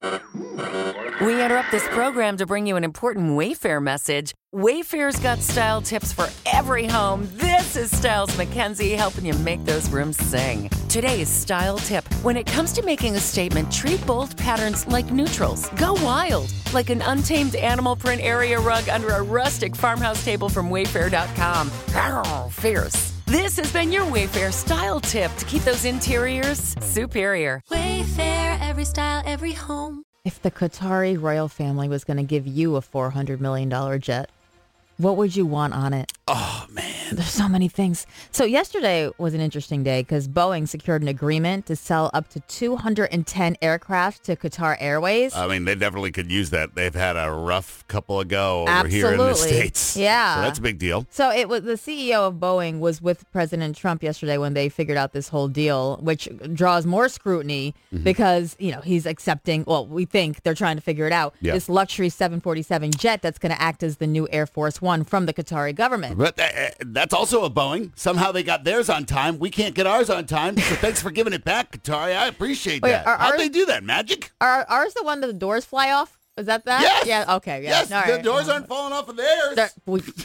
We interrupt this program to bring you an important Wayfair message. Wayfair's got style tips for every home. This is Styles McKenzie helping you make those rooms sing. Today's style tip. When it comes to making a statement, treat bold patterns like neutrals. Go wild, like an untamed animal print area rug under a rustic farmhouse table from Wayfair.com. Arr, fierce. This has been your Wayfair style tip to keep those interiors superior. Wayfair, every style, every home. If the Qatari royal family was going to give you a $400 million jet, what would you want on it? Oh, man. There's so many things. So yesterday was an interesting day because Boeing secured an agreement to sell up to 210 aircraft to Qatar Airways. I mean, they definitely could use that. They've had a rough couple ago over here in the States. Yeah. So that's a big deal. So it was the CEO of Boeing was with President Trump yesterday when they figured out this whole deal, which draws more scrutiny because, you know, he's accepting, well, we think they're trying to figure it out, this luxury 747 jet that's going to act as the new Air Force One from the Qatari government. But that's also a Boeing. Somehow they got theirs on time. We can't get ours on time. So thanks for giving it back, Qatari. I appreciate that. How'd they do that? Magic? Are ours the one that the doors fly off? Is that? Yes. Yeah. Okay. Yeah. Yes. All The right. doors aren't falling off of theirs.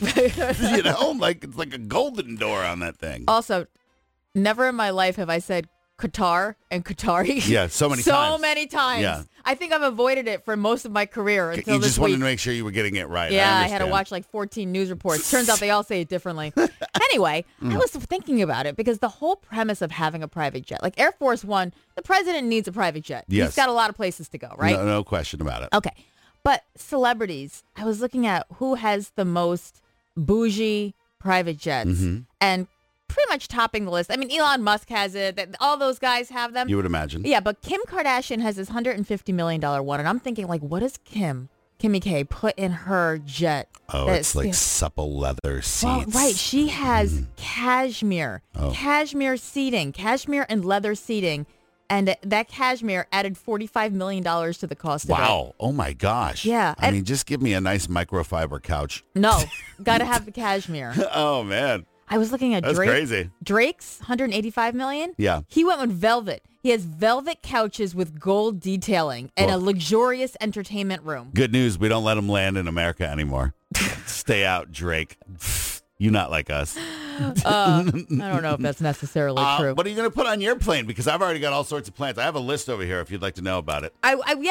You know, like it's like a golden door on that thing. Also, never in my life have I said Qatar and Qatari. Yeah, so many times. So many times. Yeah. I think I've avoided it for most of my career until You this just week. wanted to make sure you were getting it right. Yeah, I had to watch like 14 news reports. Turns out they all say it differently. Anyway, I was thinking about it because the whole premise of having a private jet, like Air Force One, the president needs a private jet. Yes. He's got a lot of places to go, right? No question about it. Okay. But celebrities, I was looking at who has the most bougie private jets and pretty much topping the list. I mean, Elon Musk has it. All those guys have them. You would imagine. Yeah, but Kim Kardashian has this $150 million one. And I'm thinking, like, what does Kimmy K, put in her jet? Oh, it's like supple leather seats. Well, right. She has cashmere seating, cashmere and leather seating. And that cashmere added $45 million to the cost of it. Wow. Oh, my gosh. Yeah. I mean, just give me a nice microfiber couch. No, got to have the cashmere. Oh, man. I was looking at That's crazy. Drake's $185 million. Yeah. He went with velvet. He has velvet couches with gold detailing and a luxurious entertainment room. Good news. We don't let them land in America anymore. Stay out, Drake. You not like us. I don't know if that's necessarily true. What are you going to put on your plane? Because I've already got all sorts of plans. I have a list over here if you'd like to know about it. I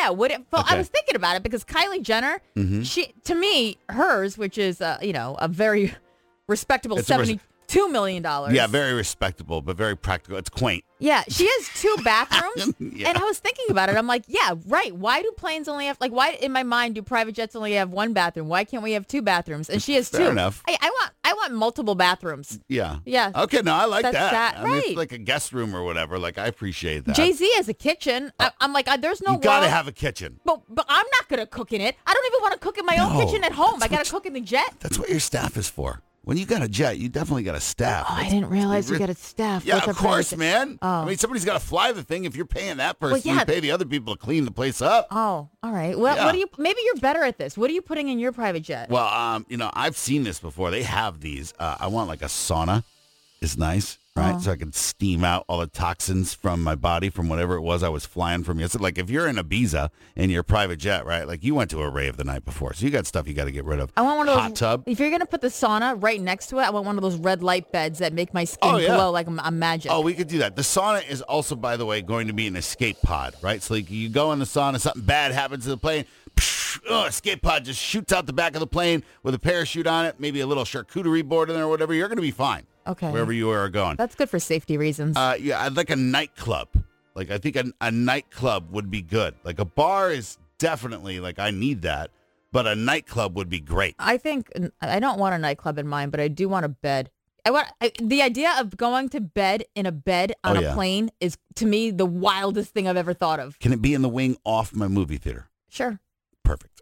was thinking about it because Kylie Jenner, she, to me, hers, which is a very respectable $72 million. Yeah, very respectable, but very practical. It's quaint. Yeah, she has 2 bathrooms. And I was thinking about it. I'm like, yeah, right. Why do planes only have, why in my mind do private jets only have 1 bathroom? Why can't we have 2 bathrooms? And she has 2. Fair enough. I want multiple bathrooms. Yeah. Yeah. Okay, no, I like That's that. I mean, right. it's like a guest room or whatever. Like, I appreciate that. Jay-Z has a kitchen. I'm like, there's no You got to world- have a kitchen. But I'm not going to cook in it. I don't even want to cook in my own kitchen at home. I got to cook in the jet. That's what your staff is for. When you got a jet, you definitely got a staff. Oh, I didn't realize you got a staff. Yeah, What's of course, man. Oh. I mean, somebody's got to fly the thing. If you're paying that person, Well, yeah. you pay the other people to clean the place up. Oh, all right. Well, Yeah. maybe you're better at this. What are you putting in your private jet? Well, I've seen this before. They have these. I want like a sauna. It's nice, right? So I can steam out all the toxins from my body from whatever it was I was flying from yesterday. Like if you're in Ibiza in your private jet, right? Like you went to a rave the night before, so you got stuff you got to get rid of. I want one of those hot tub. If you're gonna put the sauna right next to it, I want one of those red light beds that make my skin glow like I'm magic. Oh, we could do that. The sauna is also, by the way, going to be an escape pod, right? So like you go in the sauna, something bad happens to the plane. Escape pod just shoots out the back of the plane with a parachute on it, maybe a little charcuterie board in there or whatever. You're going to be fine. Okay. Wherever you are going. That's good for safety reasons. Yeah, I'd like a nightclub. Like, I think a nightclub would be good. Like, a bar is definitely, like, I need that. But a nightclub would be great. I think I don't want a nightclub in mine, but I do want a bed. The idea of going to bed in a bed on a plane is, to me, the wildest thing I've ever thought of. Can it be in the wing off my movie theater? Sure. Perfect.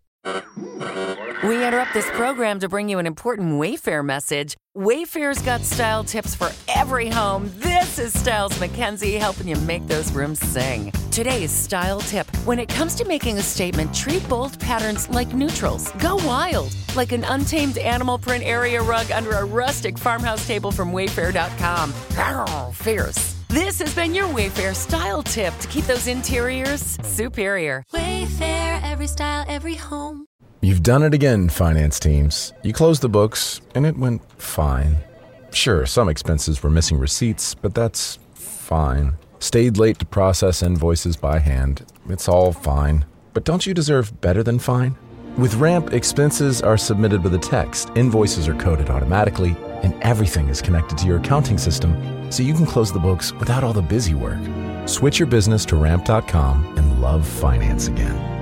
We interrupt this program to bring you an important Wayfair message. Wayfair's got style tips for every home. This is Styles McKenzie helping you make those rooms sing. Today's style tip. When it comes to making a statement, treat bold patterns like neutrals. Go wild, like an untamed animal print area rug under a rustic farmhouse table from Wayfair.com. Arr, fierce. This has been your Wayfair style tip to keep those interiors superior. Wayfair, every style, every home. You've done it again, finance teams. You closed the books, and it went fine. Sure, some expenses were missing receipts, but that's fine. Stayed late to process invoices by hand. It's all fine. But don't you deserve better than fine? With Ramp, expenses are submitted with a text, invoices are coded automatically, and everything is connected to your accounting system, so you can close the books without all the busy work. Switch your business to Ramp.com and love finance again.